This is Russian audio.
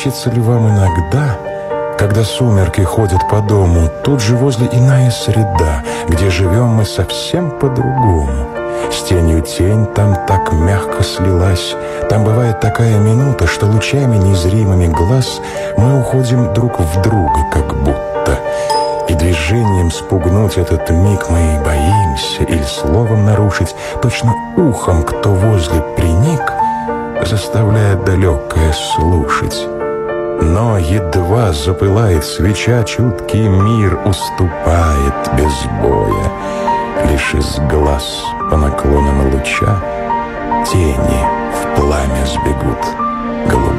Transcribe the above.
мерещится ли вам иногда, когда сумерки ходят по дому, тут же возле иная среда, где живем мы совсем по-другому? С тенью тень там так мягко слилась. Там бывает такая минута, что лучами незримыми глаз мы уходим друг в друга, как будто. И движением спугнуть этот миг мы и боимся, или словом нарушить, точно ухом, кто возле приник, заставляет далекое слушать. Но едва запылает свеча, чуткий мир уступает без боя. Лишь из глаз по наклонам луча тени в пламя сбегут голубые.